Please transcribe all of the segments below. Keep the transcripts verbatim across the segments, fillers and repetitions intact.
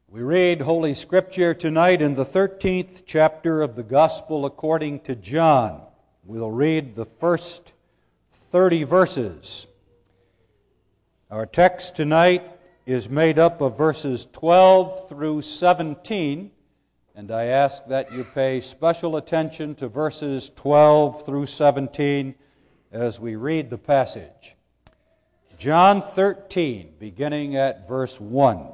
We read Holy Scripture tonight in the thirteenth chapter of the Gospel according to John. We'll read the first thirty verses. Our text tonight is made up of verses twelve through seventeen, and I ask that you pay special attention to verses twelve through seventeen as we read the passage. John thirteen, beginning at verse one.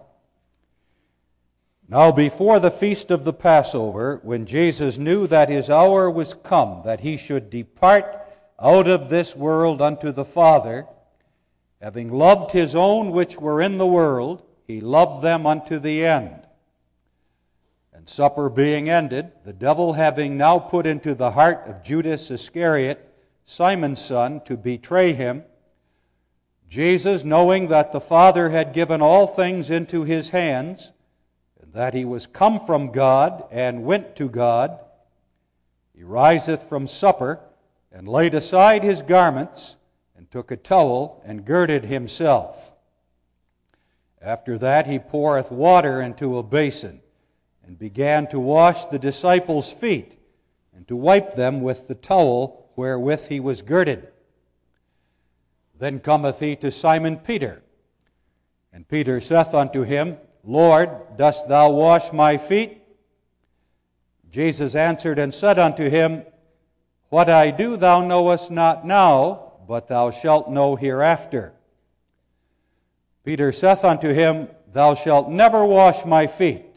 Now before the feast of the Passover, when Jesus knew that his hour was come, that he should depart out of this world unto the Father, having loved his own which were in the world, he loved them unto the end. And supper being ended, the devil having now put into the heart of Judas Iscariot, Simon's son, to betray him, Jesus, knowing that the Father had given all things into his hands, that he was come from God and went to God, he riseth from supper, and laid aside his garments, and took a towel, and girded himself. After that he poureth water into a basin, and began to wash the disciples' feet, and to wipe them with the towel wherewith he was girded. Then cometh he to Simon Peter, and Peter saith unto him, Lord, dost thou wash my feet? Jesus answered and said unto him, What I do thou knowest not now, but thou shalt know hereafter. Peter saith unto him, Thou shalt never wash my feet.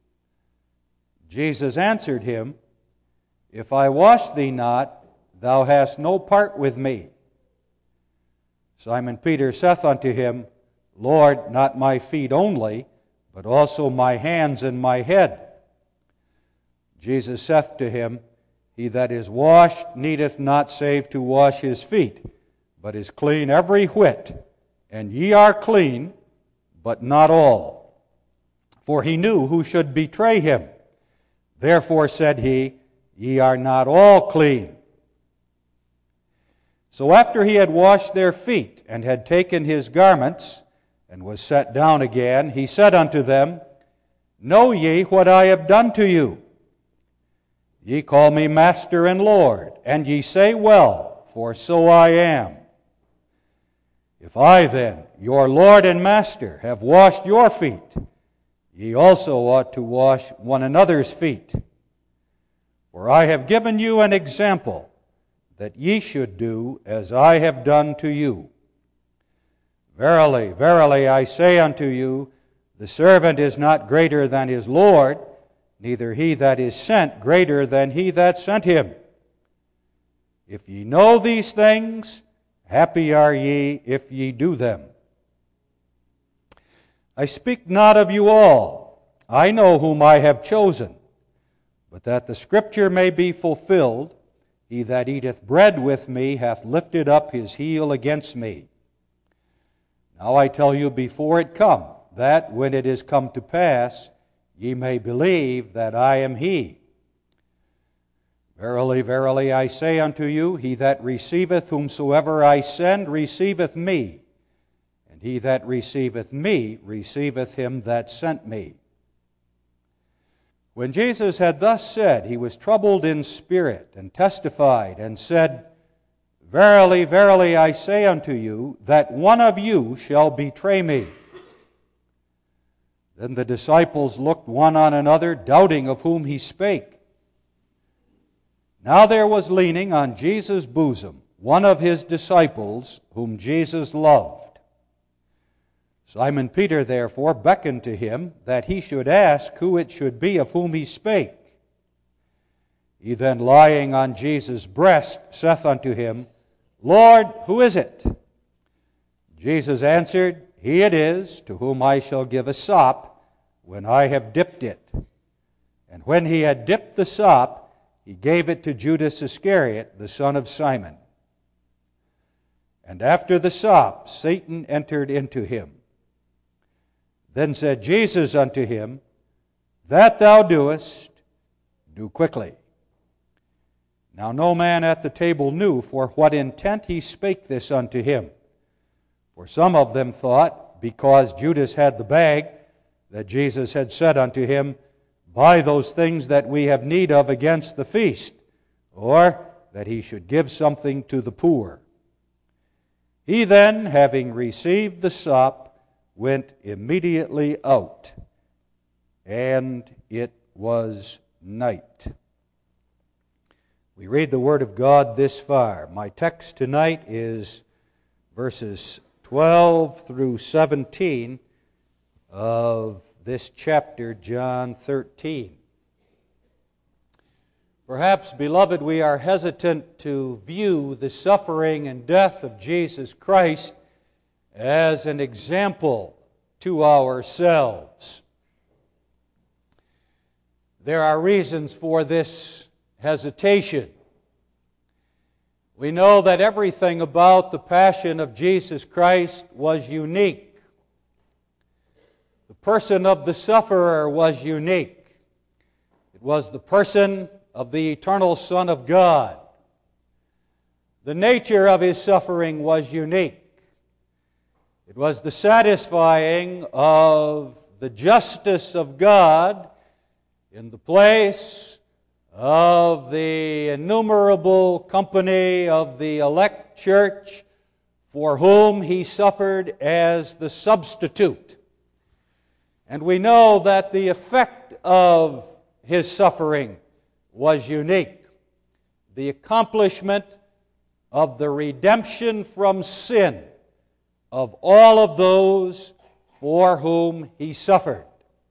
Jesus answered him, If I wash thee not, thou hast no part with me. Simon Peter saith unto him, Lord, not my feet only, but also my hands and my head. Jesus saith to him, He that is washed needeth not save to wash his feet, but is clean every whit. And ye are clean, but not all. For he knew who should betray him. Therefore said he, Ye are not all clean. So after he had washed their feet, and had taken his garments, and was set down again, he said unto them, Know ye what I have done to you? Ye call me Master and Lord, and ye say well, for so I am. If I then, your Lord and Master, have washed your feet, ye also ought to wash one another's feet. For I have given you an example, that ye should do as I have done to you. Verily, verily, I say unto you, the servant is not greater than his Lord, neither he that is sent greater than he that sent him. If ye know these things, happy are ye if ye do them. I speak not of you all. I know whom I have chosen, but that the Scripture may be fulfilled, he that eateth bread with me hath lifted up his heel against me. Now I tell you before it come, that when it is come to pass, ye may believe that I am he. Verily, verily, I say unto you, he that receiveth whomsoever I send receiveth me, and he that receiveth me receiveth him that sent me. When Jesus had thus said, he was troubled in spirit, and testified, and said, Verily, verily, I say unto you, that one of you shall betray me. Then the disciples looked one on another, doubting of whom he spake. Now there was leaning on Jesus' bosom one of his disciples, whom Jesus loved. Simon Peter therefore beckoned to him, that he should ask who it should be of whom he spake. He then, lying on Jesus' breast, saith unto him, Lord, who is it? Jesus answered, He it is, to whom I shall give a sop, when I have dipped it. And when he had dipped the sop, he gave it to Judas Iscariot, the son of Simon. And after the sop, Satan entered into him. Then said Jesus unto him, That thou doest, do quickly. Now no man at the table knew for what intent he spake this unto him. For some of them thought, because Judas had the bag, that Jesus had said unto him, Buy those things that we have need of against the feast, or that he should give something to the poor. He then, having received the sop, went immediately out, and it was night. We read the Word of God this far. My text tonight is verses twelve through seventeen of this chapter, John thirteen. Perhaps, beloved, we are hesitant to view the suffering and death of Jesus Christ as an example to ourselves. There are reasons for this hesitation. We know that everything about the passion of Jesus Christ was unique. The person of the sufferer was unique. It was the person of the eternal Son of God. The nature of his suffering was unique. It was the satisfying of the justice of God in the place of the innumerable company of the elect church for whom he suffered as the substitute. And we know that the effect of his suffering was unique. The accomplishment of the redemption from sin of all of those for whom he suffered.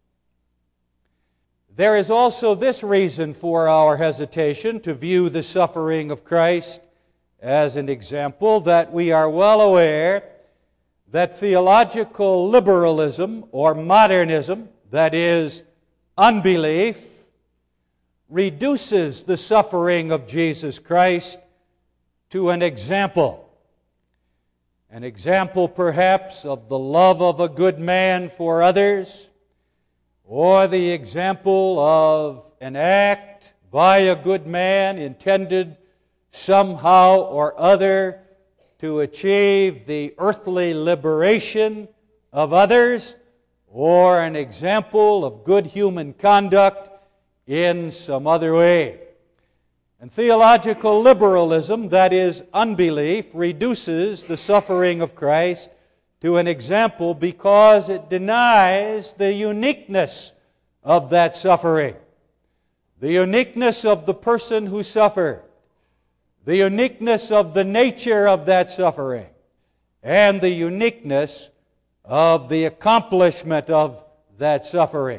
There is also this reason for our hesitation to view the suffering of Christ as an example, that we are well aware that theological liberalism or modernism, that is, unbelief, reduces the suffering of Jesus Christ to an example. An example, perhaps, of the love of a good man for others, or the example of an act by a good man intended somehow or other to achieve the earthly liberation of others, or an example of good human conduct in some other way. And theological liberalism, that is unbelief, reduces the suffering of Christ to an example because it denies the uniqueness of that suffering, the uniqueness of the person who suffered, the uniqueness of the nature of that suffering, and the uniqueness of the accomplishment of that suffering.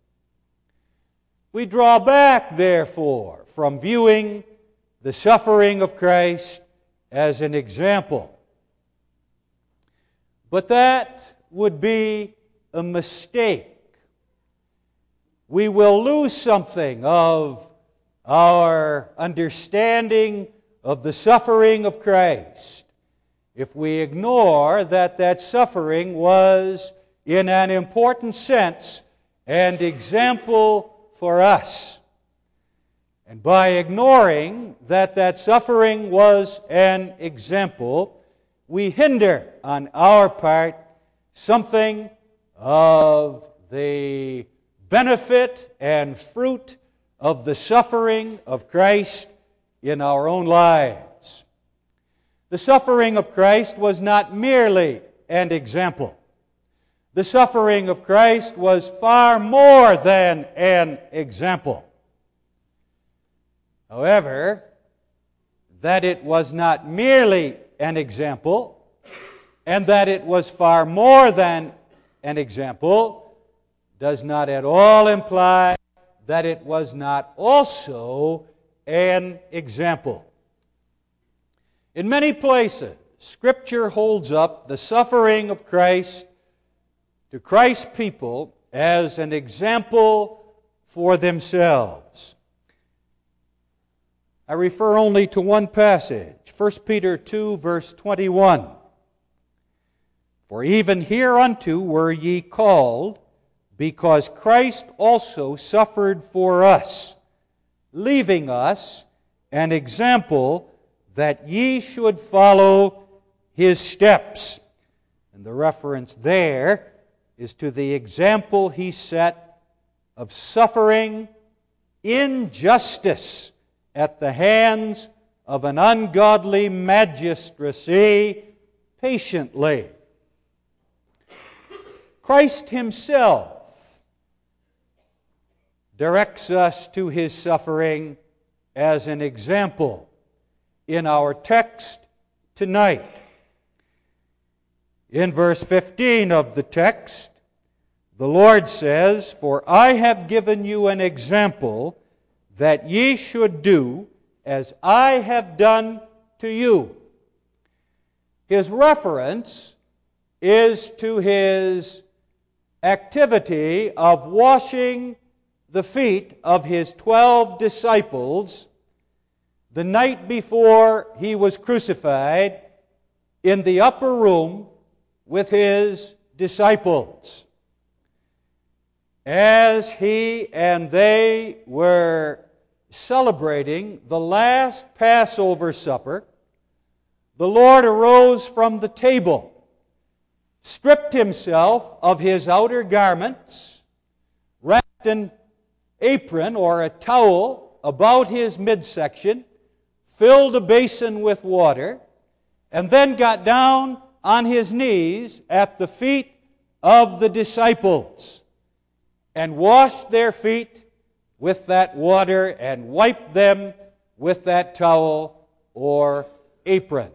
We draw back, therefore, from viewing the suffering of Christ as an example. But that would be a mistake. We will lose something of our understanding of the suffering of Christ if we ignore that that suffering was, in an important sense, an example for us. And by ignoring that that suffering was an example, we hinder on our part something of the benefit and fruit of the suffering of Christ in our own lives. The suffering of Christ was not merely an example. The suffering of Christ was far more than an example. However, that it was not merely an example, and that it was far more than an example, does not at all imply that it was not also an example. In many places, Scripture holds up the suffering of Christ to Christ's people as an example for themselves. I refer only to one passage, First Peter two, verse twenty-one. For even hereunto were ye called, because Christ also suffered for us, leaving us an example that ye should follow his steps. And the reference there is to the example he set of suffering injustice at the hands of an ungodly magistracy patiently. Christ himself directs us to his suffering as an example in our text tonight. In verse fifteen of the text, the Lord says, "For I have given you an example that ye should do as I have done to you." His reference is to his activity of washing the feet of his twelve disciples the night before he was crucified in the upper room with his disciples. As he and they were celebrating the last Passover supper, the Lord arose from the table, stripped himself of his outer garments, wrapped an apron or a towel about his midsection, filled a basin with water, and then got down on his knees at the feet of the disciples and washed their feet with that water and wiped them with that towel or apron.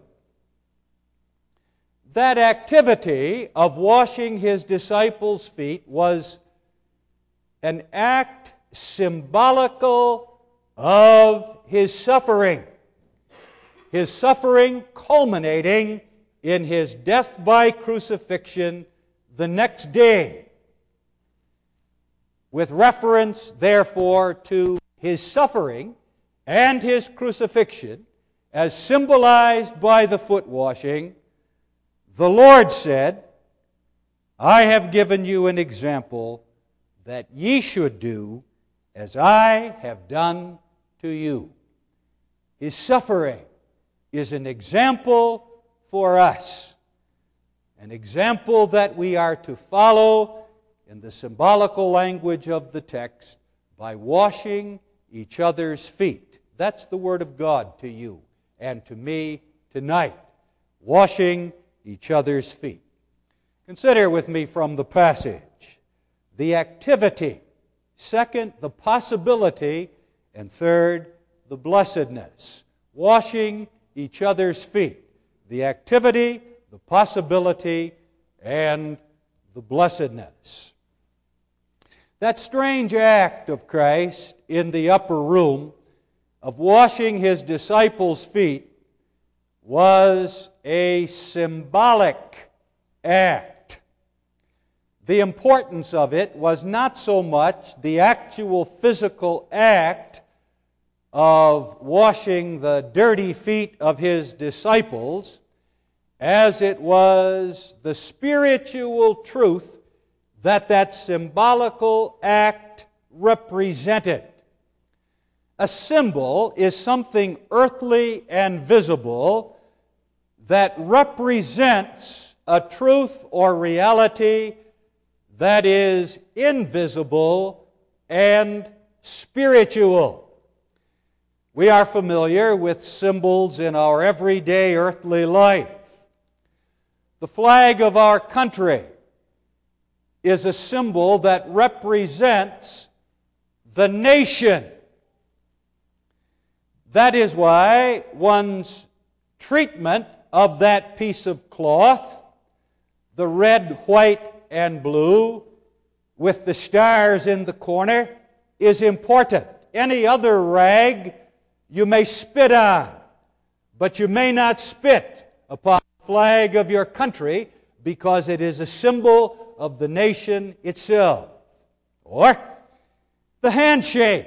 That activity of washing his disciples' feet was an act symbolical of his suffering. His suffering culminating in his death by crucifixion the next day. With reference, therefore, to his suffering and his crucifixion, as symbolized by the foot washing, the Lord said, "I have given you an example that ye should do as I have done to you." His suffering is an example for us, an example that we are to follow in the symbolical language of the text by washing each other's feet. That's the Word of God to you and to me tonight, washing each other's feet. Consider with me from the passage the activity, second, the possibility, and third, the blessedness. Washing each other's feet. The activity, the possibility, and the blessedness. That strange act of Christ in the upper room of washing his disciples' feet was a symbolic act. The importance of it was not so much the actual physical act of washing the dirty feet of his disciples as it was the spiritual truth that that symbolical act represented. A symbol is something earthly and visible that represents a truth or reality that is invisible and spiritual. We are familiar with symbols in our everyday earthly life. The flag of our country is a symbol that represents the nation. That is why one's treatment of that piece of cloth, the red, white, and blue, with the stars in the corner, is important. Any other rag you may spit on, but you may not spit upon the flag of your country because it is a symbol of the nation itself. Or the handshake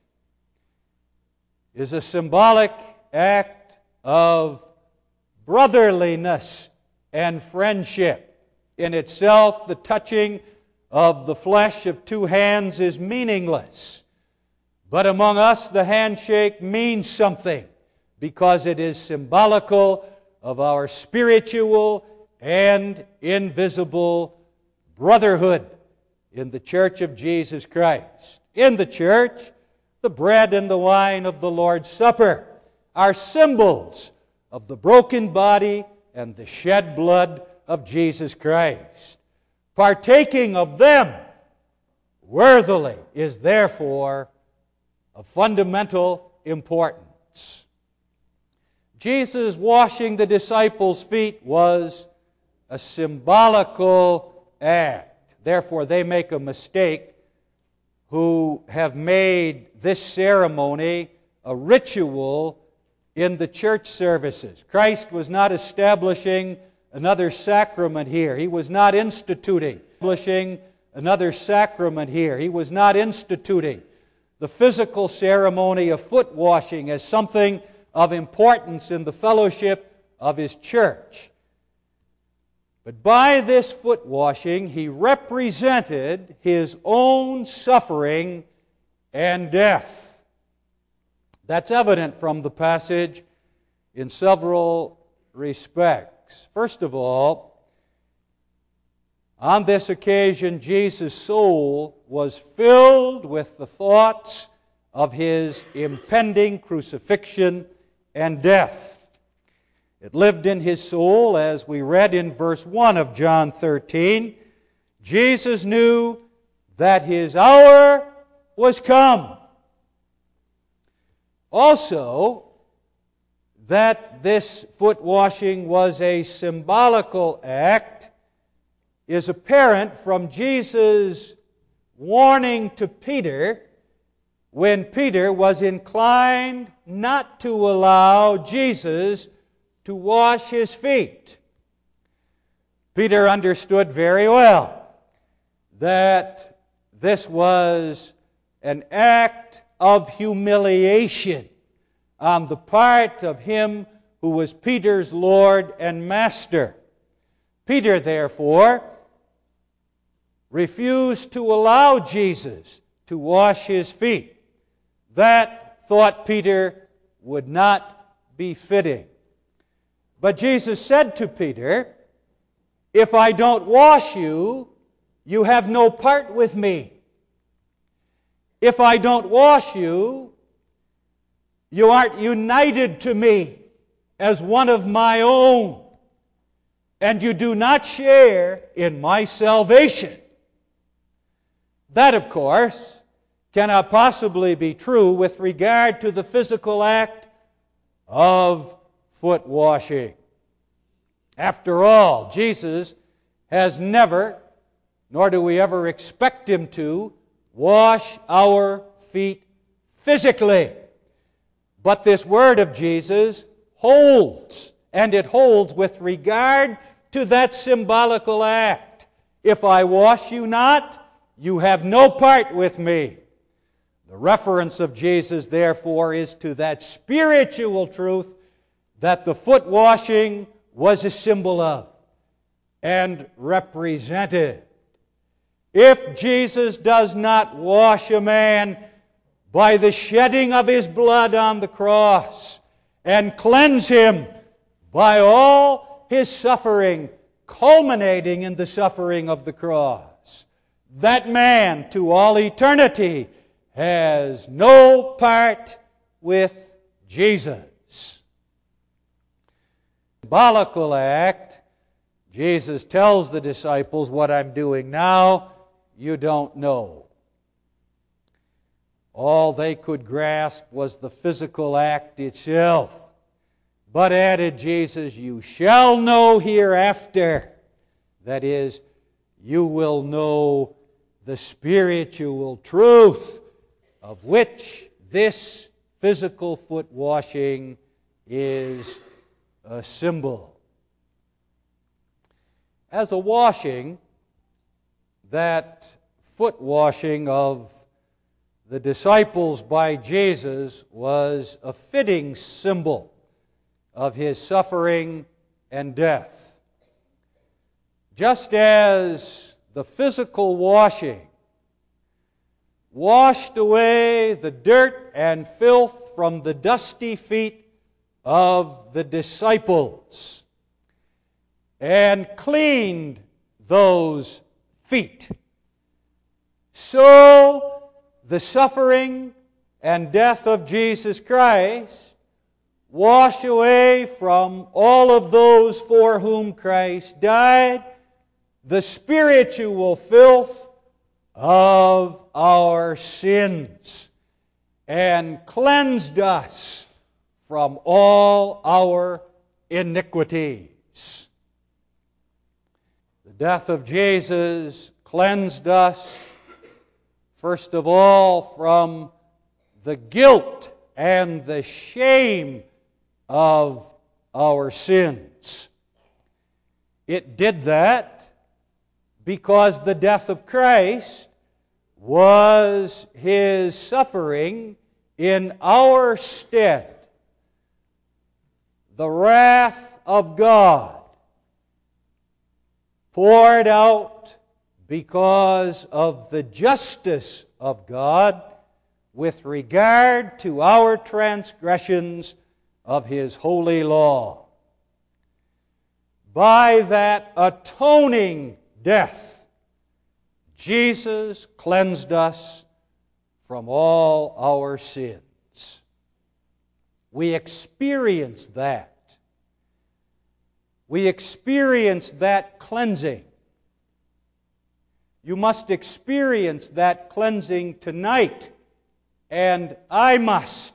is a symbolic act of brotherliness and friendship. In itself, the touching of the flesh of two hands is meaningless. But among us, the handshake means something because it is symbolical of our spiritual and invisible brotherhood in the church of Jesus Christ. In the church, the bread and the wine of the Lord's Supper are symbols of the broken body and the shed blood of Jesus Christ. Partaking of them worthily is therefore of fundamental importance. Jesus washing the disciples' feet was a symbolical act. Therefore, they make a mistake who have made this ceremony a ritual in the church services. Christ was not establishing another sacrament here. He was not instituting establishing another sacrament here. He was not instituting the physical ceremony of foot washing as something of importance in the fellowship of His church. But by this foot washing, He represented His own suffering and death. That's evident from the passage in several respects. First of all, on this occasion, Jesus' soul was filled with the thoughts of His impending crucifixion and death. It lived in His soul, as we read in verse one of John thirteen. Jesus knew that His hour was come. Also, that this foot washing was a symbolical act is apparent from Jesus' warning to Peter when Peter was inclined not to allow Jesus to wash his feet. Peter understood very well that this was an act of humiliation on the part of him who was Peter's Lord and Master. Peter, therefore, refused to allow Jesus to wash his feet. That, thought Peter, would not be fitting. But Jesus said to Peter, "If I don't wash you, you have no part with me. If I don't wash you, you aren't united to me as one of my own, and you do not share in my salvation." That, of course, cannot possibly be true with regard to the physical act of foot washing. After all, Jesus has never, nor do we ever expect Him to, wash our feet physically. But this word of Jesus holds, and it holds with regard to that symbolical act. If I wash you not, you have no part with me. The reference of Jesus, therefore, is to that spiritual truth that the foot washing was a symbol of and represented. If Jesus does not wash a man by the shedding of His blood on the cross and cleanse him by all His suffering, culminating in the suffering of the cross, that man to all eternity has no part with Jesus. Symbolical act, Jesus tells the disciples, "What I'm doing now, you don't know." All they could grasp was the physical act itself. But added Jesus, "You shall know hereafter." That is, you will know the spiritual truth of which this physical foot washing is a symbol. As a washing, that foot washing of the disciples by Jesus was a fitting symbol of His suffering and death. Just as the physical washing washed away the dirt and filth from the dusty feet of the disciples and cleaned those feet. So the suffering and death of Jesus Christ wash away from all of those for whom Christ died the spiritual filth of our sins and cleansed us from all our iniquities. The death of Jesus cleansed us, first of all, from the guilt and the shame of our sins. It did that because the death of Christ was His suffering in our stead. The wrath of God poured out because of the justice of God with regard to our transgressions of His holy law. By that atoning death, Jesus cleansed us from all our sins. We experience that. We experience that cleansing. You must experience that cleansing tonight, and I must.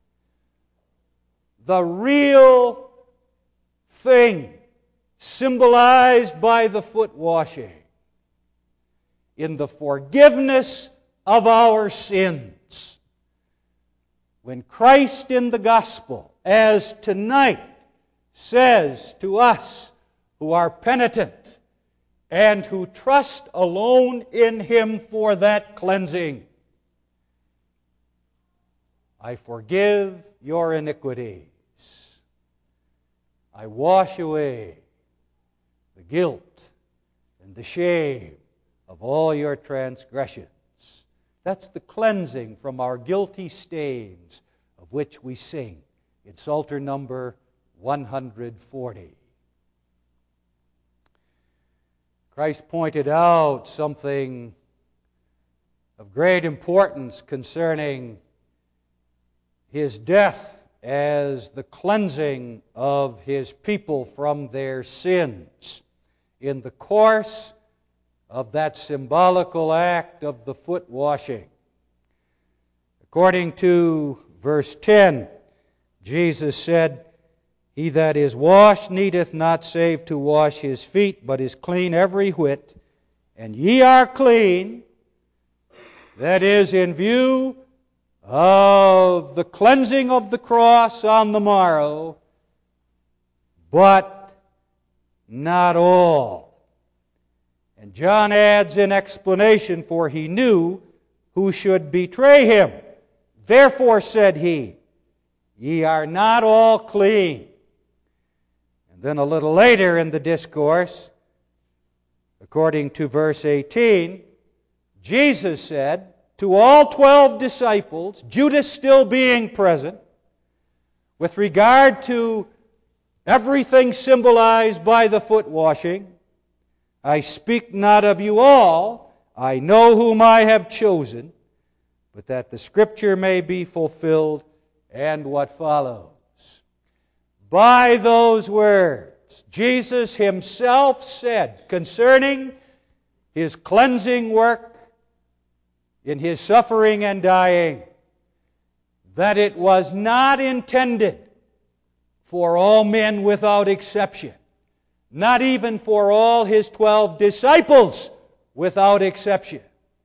The real thing symbolized by the foot washing in the forgiveness of our sins. When Christ in the gospel, as tonight, says to us who are penitent and who trust alone in Him for that cleansing, I forgive your iniquities. I wash away the guilt and the shame of all your transgressions. That's the cleansing from our guilty stains of which we sing in Psalter number one hundred forty. Christ pointed out something of great importance concerning His death as the cleansing of His people from their sins in the course of that symbolical act of the foot washing. According to verse ten, Jesus said, "He that is washed needeth not save to wash his feet, but is clean every whit. And ye are clean," that is, in view of the cleansing of the cross on the morrow, but not all. And John adds in explanation, "For he knew who should betray him. Therefore said he, Ye are not all clean." And then a little later in the discourse, according to verse eighteen, Jesus said to all twelve disciples, Judas still being present, with regard to everything symbolized by the foot washing, "I speak not of you all, I know whom I have chosen, but that the Scripture may be fulfilled," and what follows. By those words, Jesus Himself said concerning His cleansing work in His suffering and dying, that it was not intended for all men without exception, not even for all His twelve disciples without exception.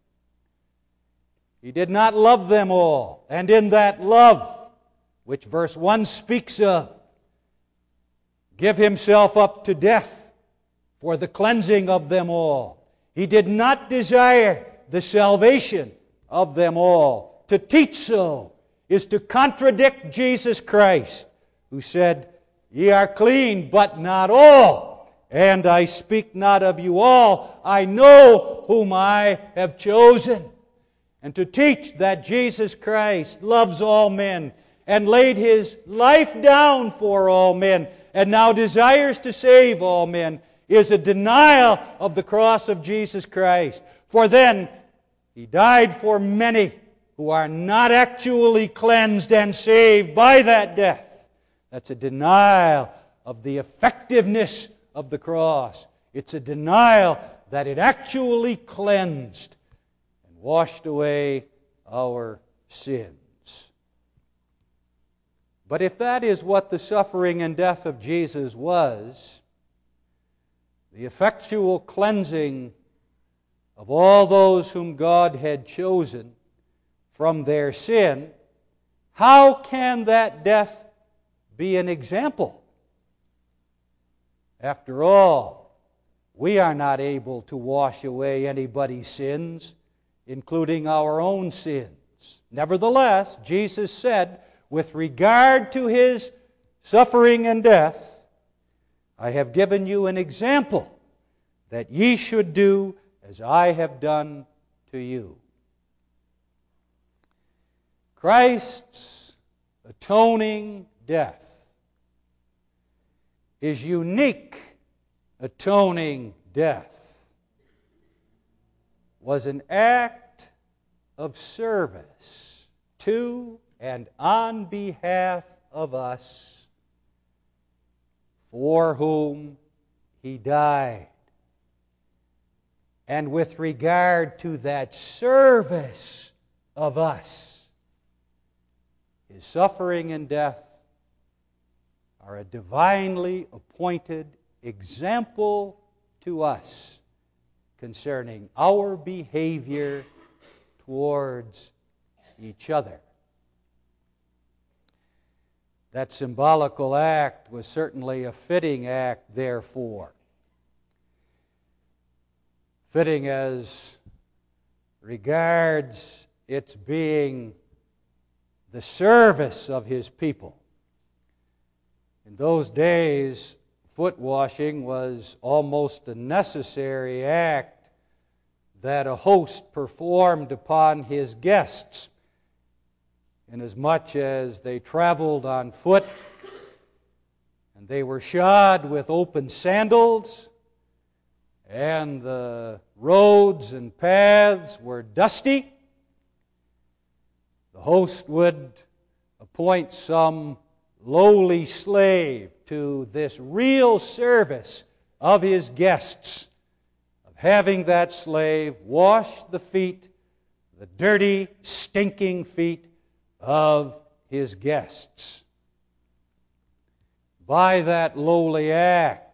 He did not love them all, and in that love, which verse one speaks of, give Himself up to death for the cleansing of them all. He did not desire the salvation of them all. To teach so is to contradict Jesus Christ, who said, "Ye are clean, but not all. And I speak not of you all. I know whom I have chosen." And to teach that Jesus Christ loves all men and laid His life down for all men and now desires to save all men, is a denial of the cross of Jesus Christ. For then, He died for many who are not actually cleansed and saved by that death. That's a denial of the effectiveness of the cross. It's a denial that it actually cleansed and washed away our sins. But if that is what the suffering and death of Jesus was, the effectual cleansing of all those whom God had chosen from their sin, how can that death be an example? After all, we are not able to wash away anybody's sins, including our own sins. Nevertheless, Jesus said, with regard to His suffering and death, I have given you an example that ye should do as I have done to you. Christ's atoning death, His unique atoning death, was an act of service to and on behalf of us, for whom He died. And with regard to that service of us, His suffering and death are a divinely appointed example to us concerning our behavior towards each other. That symbolical act was certainly a fitting act, therefore. Fitting as regards its being the service of His people. In those days, foot washing was almost a necessary act that a host performed upon his guests, inasmuch as they traveled on foot and they were shod with open sandals, and the roads and paths were dusty. The host would appoint some lowly slave to this real service of his guests, of having that slave wash the feet, the dirty, stinking feet of his guests. By that lowly act,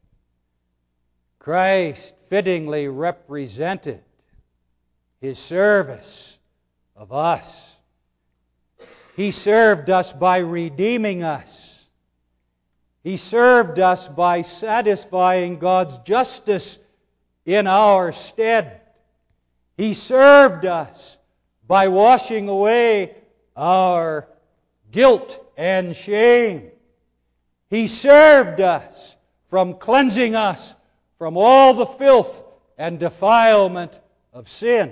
Christ fittingly represented His service of us. He served us by redeeming us. He served us by satisfying God's justice in our stead. He served us by washing away our guilt and shame. He served us from cleansing us from all the filth and defilement of sin.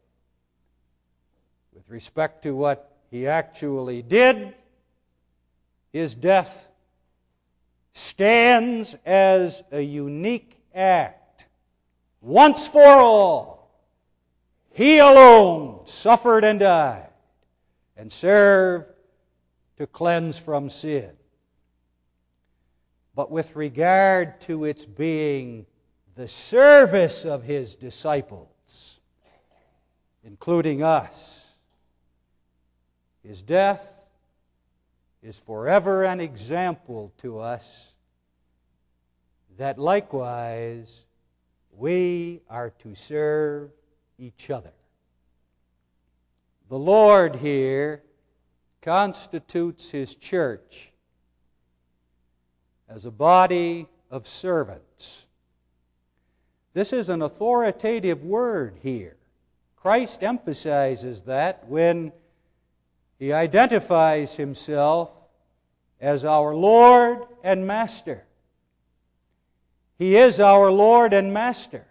With respect to what He actually did, His death stands as a unique act. Once for all, He alone suffered and died and served to cleanse from sin. But with regard to its being the service of His disciples, including us, His death is forever an example to us that likewise we are to serve each other. The Lord here constitutes His church as a body of servants. This is an authoritative word here. Christ emphasizes that when He identifies Himself as our Lord and Master. He is our Lord and Master.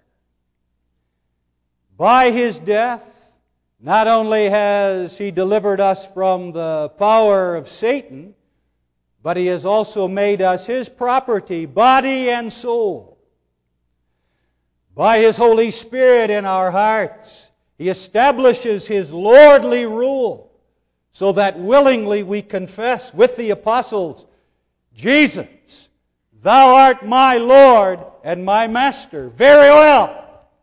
By His death, not only has He delivered us from the power of Satan, but He has also made us His property, body and soul. by His Holy Spirit in our hearts, He establishes His lordly rule so that willingly we confess with the apostles, Jesus, Thou art my Lord and my Master. Very well.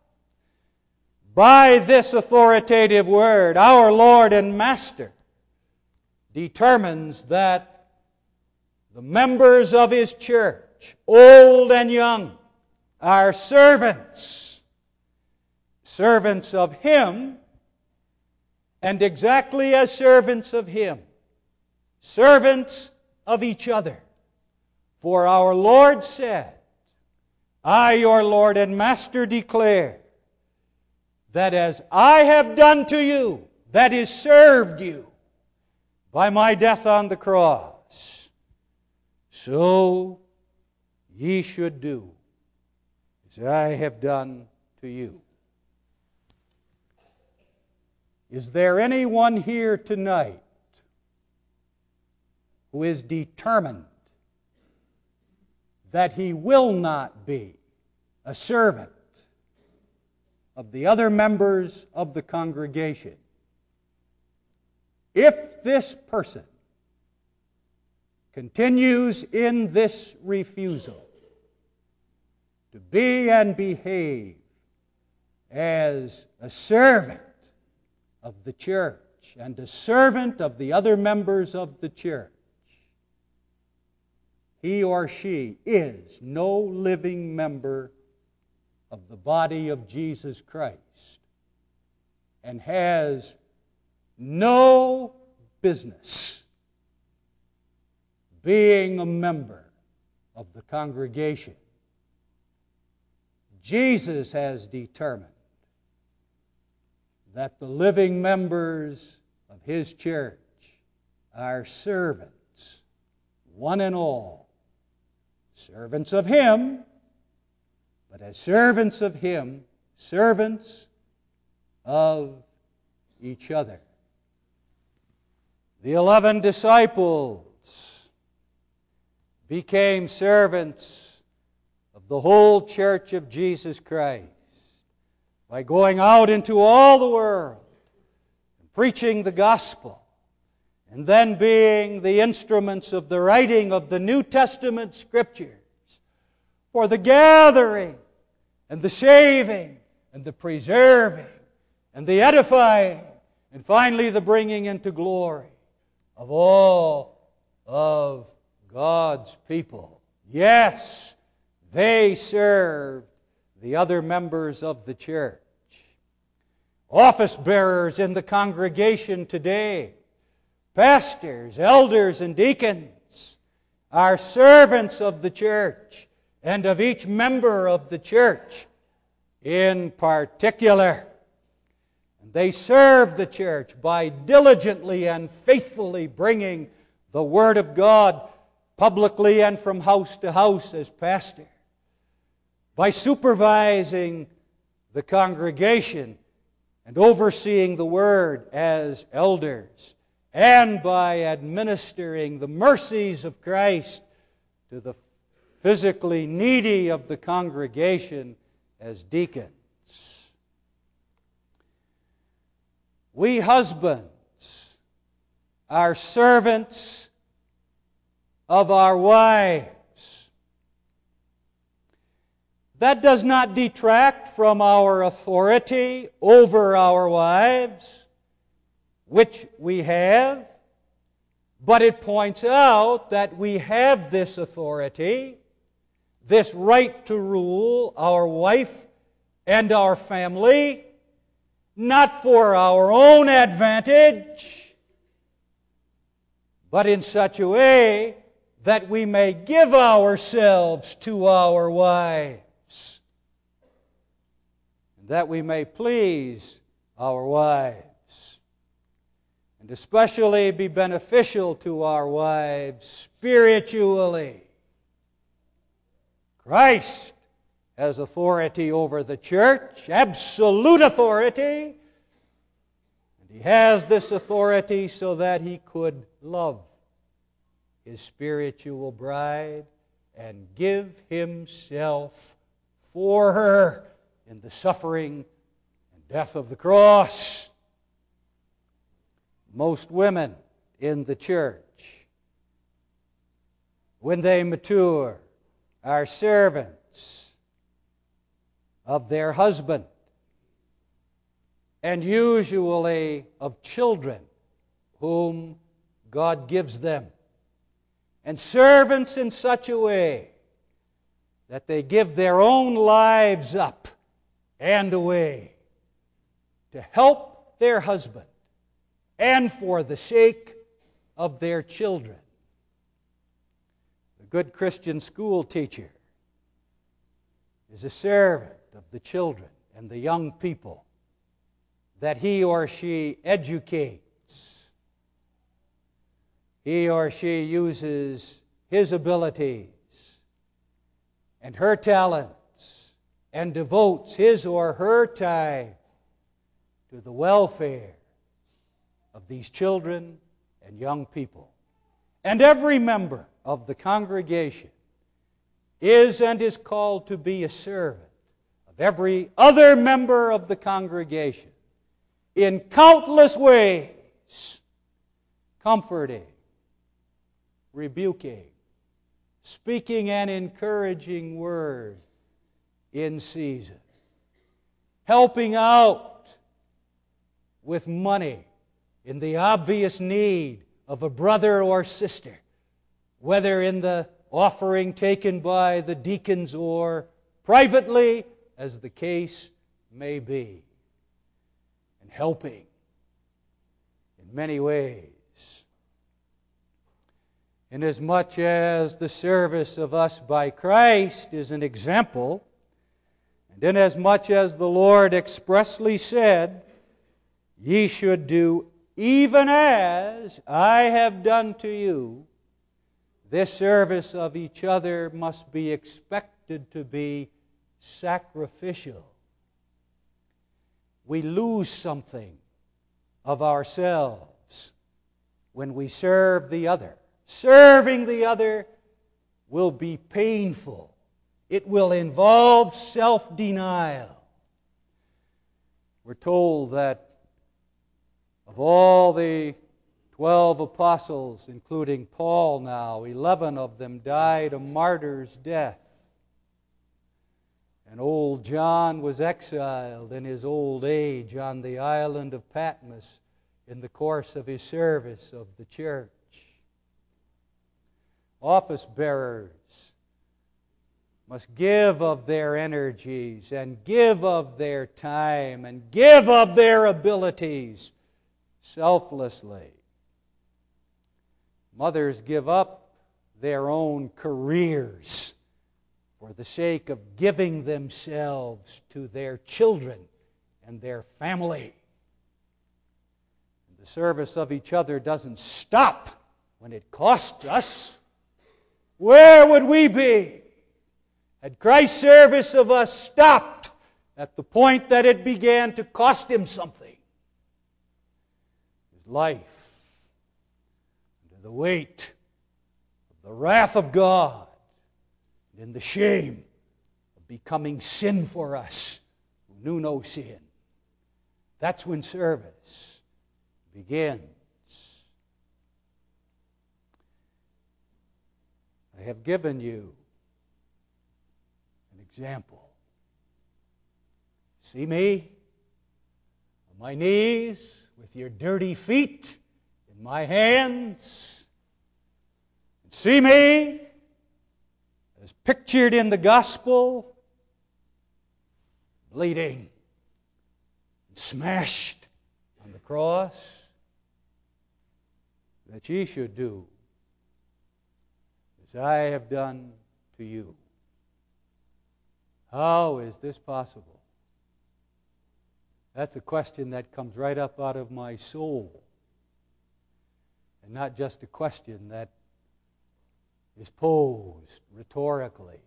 By this authoritative word, our Lord and Master determines that the members of His church, old and young, are servants. Servants of Him, and exactly as servants of Him, servants of each other. For our Lord said, I, your Lord and Master, declare that as I have done to you, that is, served you by my death on the cross, so ye should do as I have done to you. Is there anyone here tonight who is determined that he will not be a servant of the other members of the congregation? If this person continues in this refusal to be and behave as a servant of the church and a servant of the other members of the church, he or she is no living member of the body of Jesus Christ and has no business being a member of the congregation. Jesus has determined that the living members of His church are servants, one and all, servants of Him, but as servants of Him, servants of each other. The eleven disciples became servants of the whole church of Jesus Christ by going out into all the world and preaching the gospel, and then being the instruments of the writing of the New Testament Scriptures for the gathering and the saving and the preserving and the edifying and finally the bringing into glory of all of God's people. Yes, they served the other members of the church. Office bearers in the congregation today, pastors, elders, and deacons, are servants of the church and of each member of the church in particular. And they serve the church by diligently and faithfully bringing the Word of God publicly and from house to house as pastor, by supervising the congregation and overseeing the Word as elders, and by administering the mercies of Christ to the physically needy of the congregation as deacons. We husbands are servants of our wives. That does not detract from our authority over our wives, which we have, but it points out that we have this authority, this right to rule our wife and our family, not for our own advantage, but in such a way that we may give ourselves to our wives, and that we may please our wives, and especially be beneficial to our wives spiritually. Christ has authority over the church, absolute authority, and He has this authority so that He could love His spiritual bride and give Himself for her in the suffering and death of the cross. Most women in the church, when they mature, are servants of their husband, and usually of children whom God gives them, and servants in such a way that they give their own lives up and away to help their husband and for the sake of their children. The good Christian school teacher is a servant of the children and the young people that he or she educates. He or she uses his abilities and her talents and devotes his or her time to the welfare of these children and young people. And every member of the congregation is and is called to be a servant of every other member of the congregation in countless ways, comforting, rebuking, speaking an encouraging word in season, helping out with money in the obvious need of a brother or sister, whether in the offering taken by the deacons or privately, as the case may be, and helping in many ways. Inasmuch as the service of us by Christ is an example, and inasmuch as the Lord expressly said, "Ye should do even as I have done to you," this service of each other must be expected to be sacrificial. We lose something of ourselves when we serve the other. Serving the other will be painful. It will involve self-denial. We're told that of all the twelve apostles, including Paul now, eleven of them died a martyr's death. And old John was exiled in his old age on the island of Patmos in the course of his service of the church. Office bearers must give of their energies and give of their time and give of their abilities selflessly. Mothers give up their own careers for the sake of giving themselves to their children and their family. And the service of each other doesn't stop when it costs us. Where would we be had Christ's service of us stopped at the point that it began to cost Him something? His life, under the weight of the wrath of God, and in the shame of becoming sin for us who knew no sin. That's when service begins. I have given you an example. See me on my knees with your dirty feet in my hands. See me as pictured in the gospel, bleeding and smashed on the cross, that ye should do as I have done to you. How is this possible? That's a question that comes right up out of my soul, and not just a question that is posed rhetorically.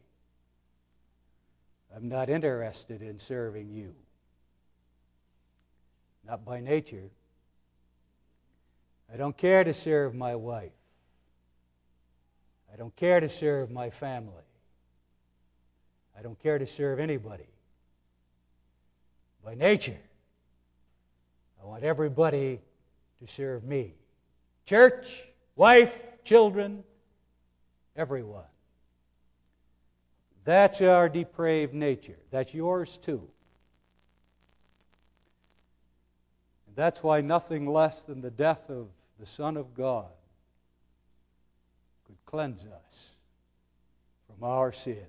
I'm not interested in serving you. Not by nature. I don't care to serve my wife. I don't care to serve my family. I don't care to serve anybody. By nature, I want everybody to serve me. Church, wife, children, everyone. That's our depraved nature. That's yours too. And that's why nothing less than the death of the Son of God could cleanse us from our sin.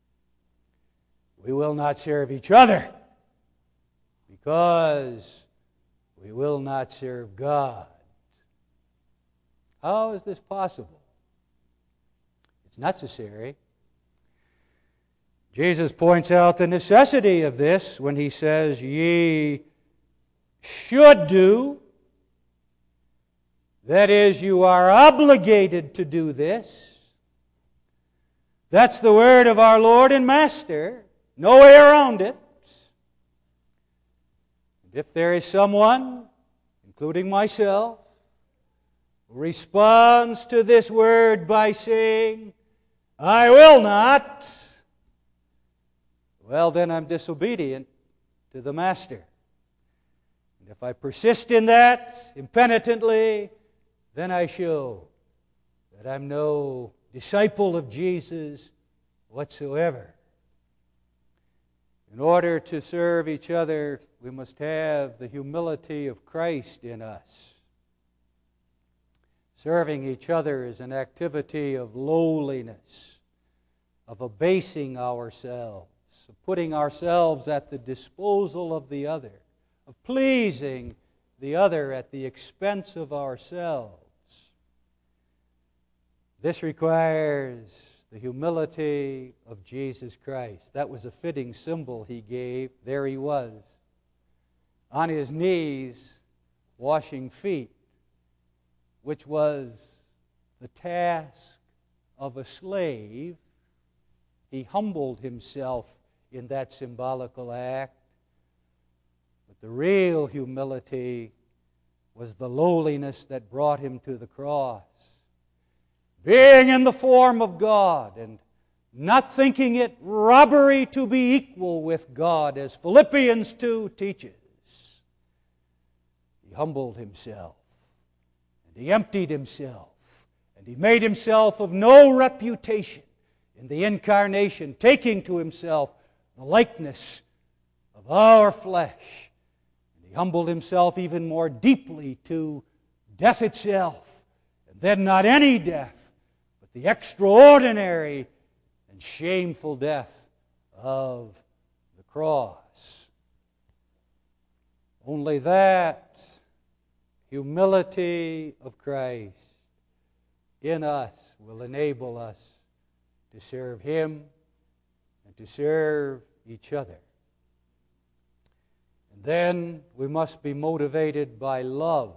We will not serve each other because we will not serve God. How is this possible? It's necessary. Jesus points out the necessity of this when he says, ye should do. That is, you are obligated to do this. That's the word of our Lord and Master. No way around it. And if there is someone, including myself, who responds to this word by saying, I will not, well, then I'm disobedient to the Master. And if I persist in that impenitently, then I show that I'm no disciple of Jesus whatsoever. In order to serve each other, we must have the humility of Christ in us. Serving each other is an activity of lowliness, of abasing ourselves, of putting ourselves at the disposal of the other, of pleasing the other at the expense of ourselves. This requires the humility of Jesus Christ. That was a fitting symbol he gave. There he was, on his knees, washing feet, which was the task of a slave. He humbled himself in that symbolical act. But the real humility was the lowliness that brought him to the cross. Being in the form of God and not thinking it robbery to be equal with God, as Philippians two teaches, he humbled himself, and he emptied himself, and he made himself of no reputation in the incarnation, taking to himself the likeness of our flesh. And he humbled himself even more deeply to death itself, and then not any death, the extraordinary and shameful death of the cross. Only that humility of Christ in us will enable us to serve Him and to serve each other. And then we must be motivated by love.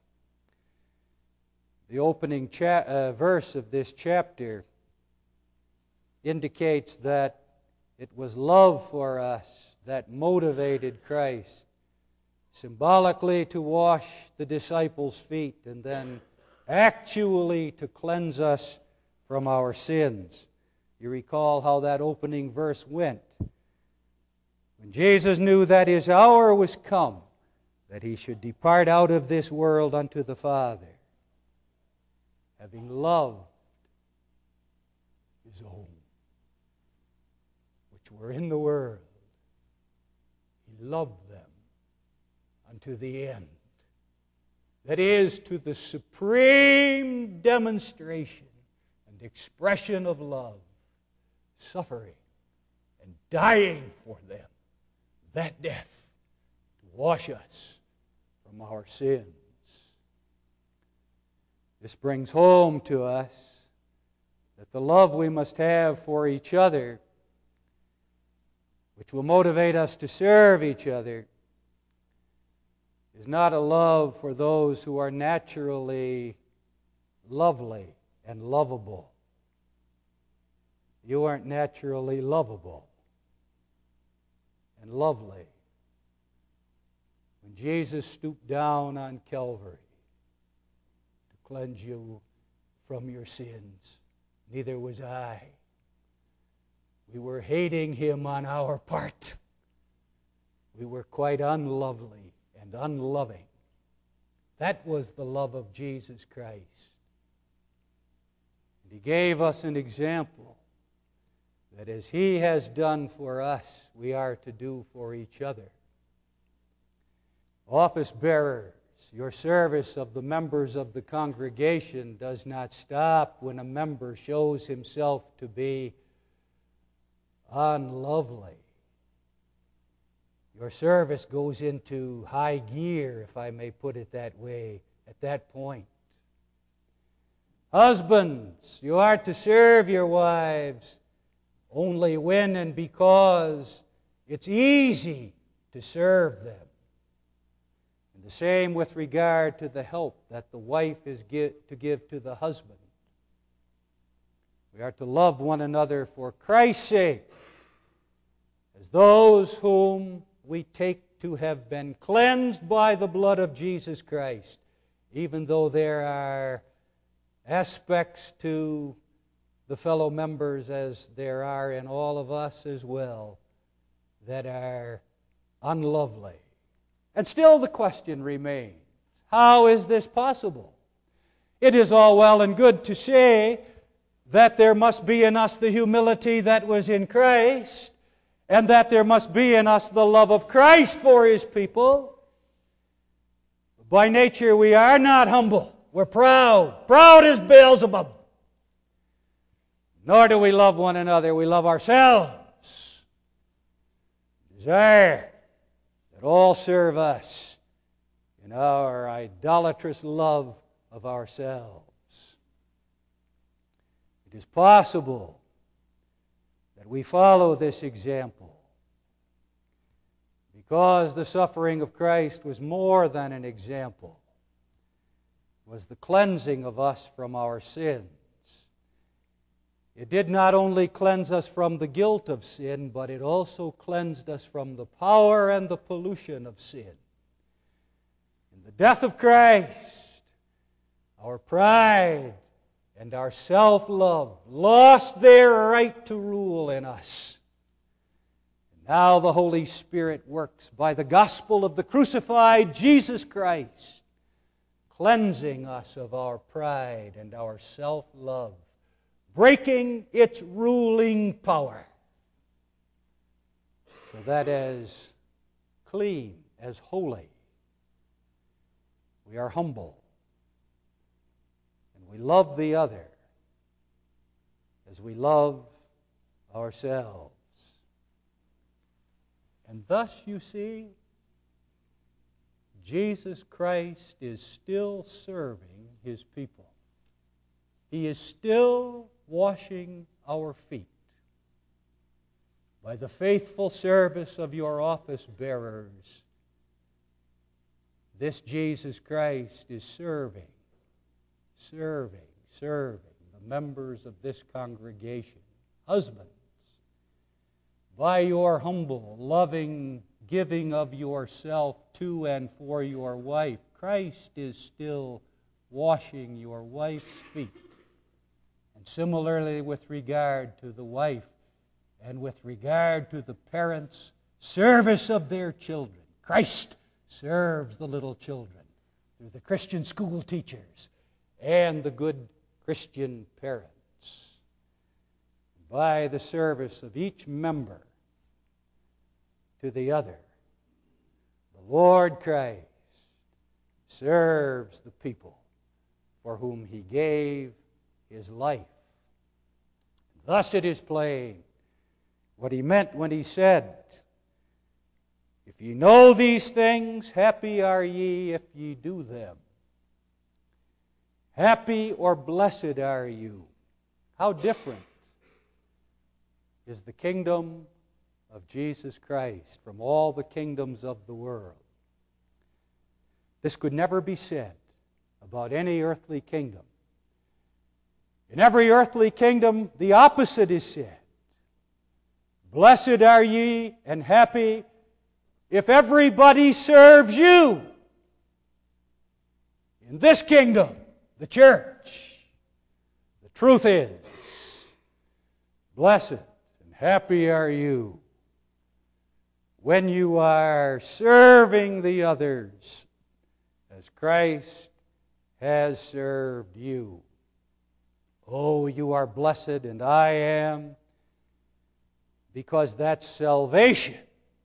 The opening cha- uh, verse of this chapter indicates that it was love for us that motivated Christ symbolically to wash the disciples' feet and then actually to cleanse us from our sins. You recall how that opening verse went. When Jesus knew that His hour was come, that He should depart out of this world unto the Father, having loved His own, which were in the world, He loved them unto the end. That is, to the supreme demonstration and expression of love, suffering and dying for them, that death to wash us from our sins. This brings home to us that the love we must have for each other, which will motivate us to serve each other, is not a love for those who are naturally lovely and lovable. You aren't naturally lovable and lovely. When Jesus stooped down on Calvary to cleanse you from your sins, neither was I. We were hating Him on our part. we were quite unlovely and unloving. That was the love of Jesus Christ. And He gave us an example that as He has done for us, we are to do for each other. Office bearers, your service of the members of the congregation does not stop when a member shows himself to be unlovely. Your service goes into high gear, if I may put it that way, at that point. Husbands, you are to serve your wives only when and because it's easy to serve them. And the same with regard to the help that the wife is give, to give to the husband. We are to love one another for Christ's sake, as those whom we take to have been cleansed by the blood of Jesus Christ, even though there are aspects to the fellow members, as there are in all of us as well, that are unlovely. And still the question remains, how is this possible? It is all well and good to say that there must be in us the humility that was in Christ, and that there must be in us the love of Christ for His people. By nature, we are not humble. We're proud. Proud as Beelzebub. Nor do we love one another. We love ourselves. Desire that all serve us in our idolatrous love of ourselves. It is possible that we follow this example, because the suffering of Christ was more than an example. It was the cleansing of us from our sins. It did not only cleanse us from the guilt of sin, but it also cleansed us from the power and the pollution of sin. In the death of Christ, our pride and our self-love lost their right to rule in us. And now the Holy Spirit works by the gospel of the crucified Jesus Christ, cleansing us of our pride and our self-love, breaking its ruling power, so that as clean, as holy, we are humble. We love the other as we love ourselves. And thus, you see, Jesus Christ is still serving His people. He is still washing our feet by the faithful service of your office bearers. This Jesus Christ is serving Serving, serving the members of this congregation. Husbands, by your humble, loving giving of yourself to and for your wife, Christ is still washing your wife's feet. And similarly with regard to the wife and with regard to the parents' service of their children, Christ serves the little children through the Christian school teachers and the good Christian parents. By the service of each member to the other, the Lord Christ serves the people for whom He gave His life. Thus it is plain what He meant when He said, "If ye know these things, happy are ye if ye do them. Happy or blessed are you." How different is the kingdom of Jesus Christ from all the kingdoms of the world. This could never be said about any earthly kingdom. In every earthly kingdom, the opposite is said. Blessed are ye and happy if everybody serves you. In this kingdom, the church, the truth is, blessed and happy are you when you are serving the others as Christ has served you. Oh, you are blessed, and I am, because that's salvation.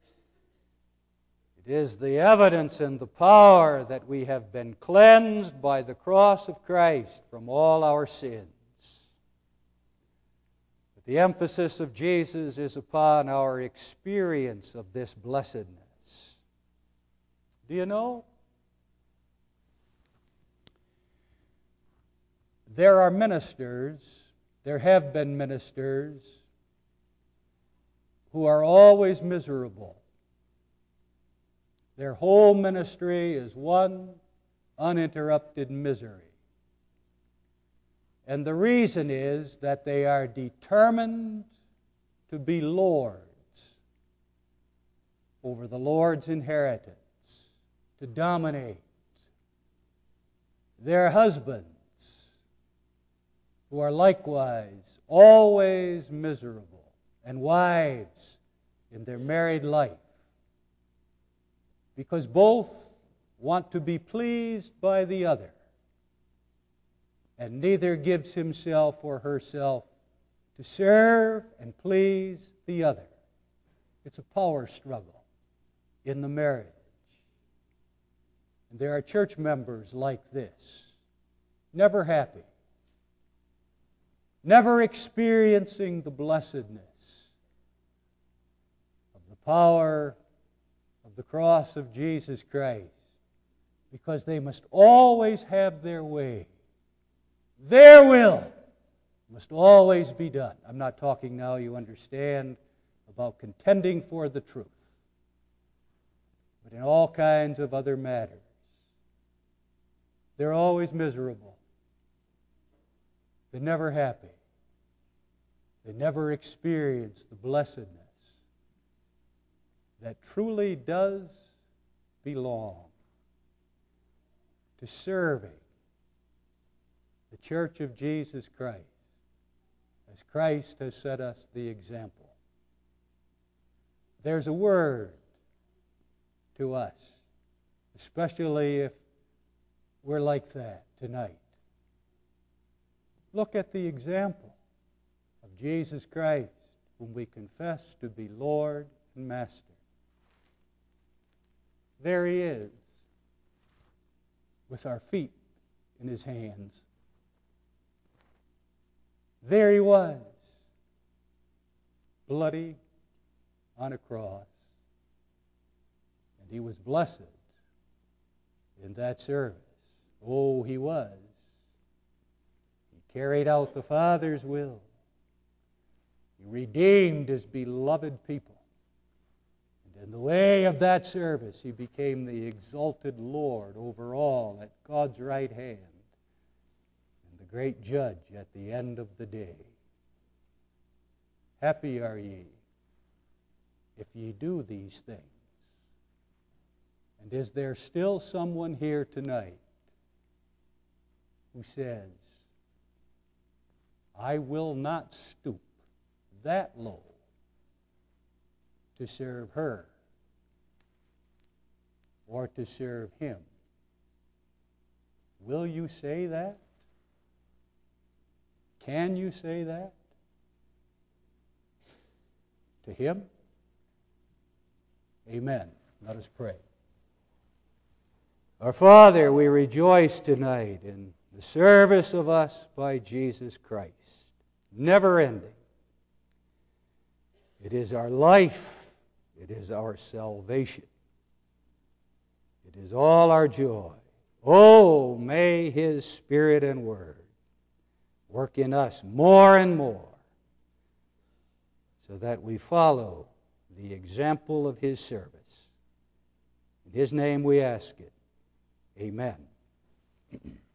It is the evidence and the power that we have been cleansed by the cross of Christ from all our sins. But the emphasis of Jesus is upon our experience of this blessedness. Do you know? There are ministers, there have been ministers, who are always miserable. Their whole ministry is one uninterrupted misery. And the reason is that they are determined to be lords over the Lord's inheritance, to dominate. Their husbands, who are likewise always miserable, and wives in their married life, because both want to be pleased by the other, and neither gives himself or herself to serve and please the other. It's a power struggle in the marriage. And there are church members like this, never happy, never experiencing the blessedness of the power of the cross of Jesus Christ, because they must always have their way. Their will must always be done. I'm not talking now, you understand, about contending for the truth, but in all kinds of other matters. They're always miserable. They're never happy. They never experience the blessedness that truly does belong to serving the Church of Jesus Christ, as Christ has set us the example. There's a word to us, especially if we're like that tonight. Look at the example of Jesus Christ, whom we confess to be Lord and Master. There he is, with our feet in his hands. There he was, bloody on a cross. And he was blessed in that service. Oh, he was. He carried out the Father's will. He redeemed his beloved people. And in the way of that service, he became the exalted Lord over all at God's right hand, and the great judge at the end of the day. Happy are ye if ye do these things. And is there still someone here tonight who says, I will not stoop that low to serve her or to serve him? Will you say that? Can you say that to him? Amen. Let us pray. Our Father, we rejoice tonight in the service of us by Jesus Christ, never ending. It is our life. It is our salvation. It is all our joy. Oh, may his Spirit and Word work in us more and more, so that we follow the example of his service. In his name we ask it. Amen.